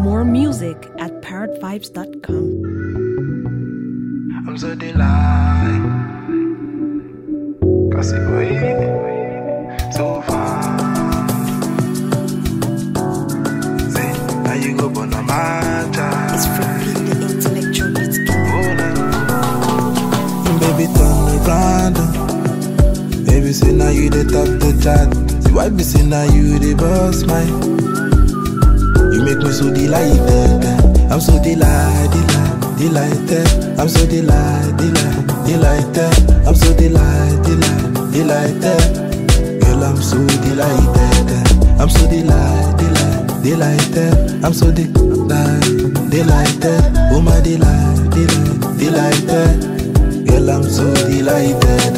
More music at parrotvibes.com. I'm so delighted, cause it way so far. Say, now you go on a matter. It's Freak the Intellectual Beats King. Baby, turn around. Baby, say now you the top the chat. See, why be say now you the boss, man? You make me so delighted. I'm so delighted. I'm so delighted. I'm so delighted. Girl, I'm so delighted. I'm so delighted. I'm so delighted. Oh my delighted. Girl, I'm so delighted.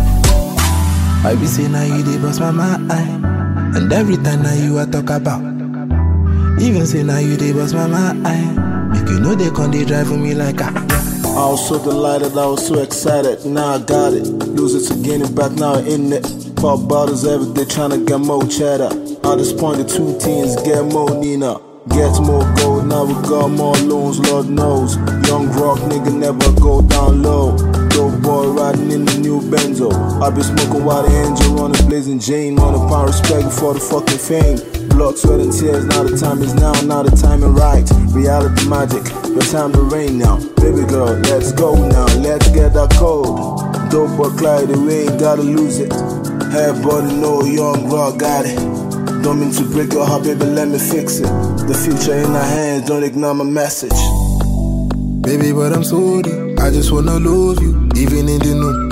I be saying now you dey bust my mind, and every time now you I talk about. Even say now you dey bust my mind, make you know they can't dey drive for me like I was so delighted, I was so excited. Now I got it, lose it to gain it back. Now in it, pop bottles every day trying to get more cheddar. At this point the two teens get more Nina, get more gold. Now we got more loans, Lord knows. Young rock nigga never go down low. Dope boy riding in the new Benzo. I be smoking while the angel running, blazing Jane on a pound respect for the fucking fame. Blood, sweat and tears, now the time is now the timing right. Reality magic, the time to rain now. Baby girl, let's go now, let's get that code. Dope boy Clyde, we ain't gotta lose it. Everybody know young rock got it. Don't mean to break your heart, baby, let me fix it. The future in our hands, don't ignore my message. Baby, but I'm sorry, I just wanna love you. Even in the noon,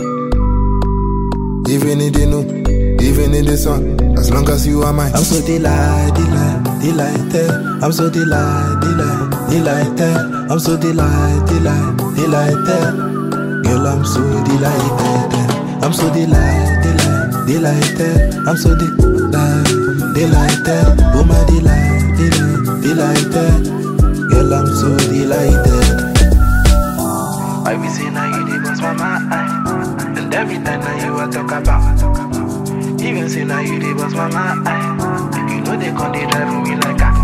even in the noon, even in the sun. As long as you are mine. I'm so delighted. I'm so delighted. I'm so delighted. Girl, I'm so delighted. I'm so delighted. I'm so delighted. Oh my delighted. Girl, I'm so delighted. I be saying now you dey bust my mind, and every time now you I talk about. Even say now you dey bust my mind, you know they can't dey drive me like I.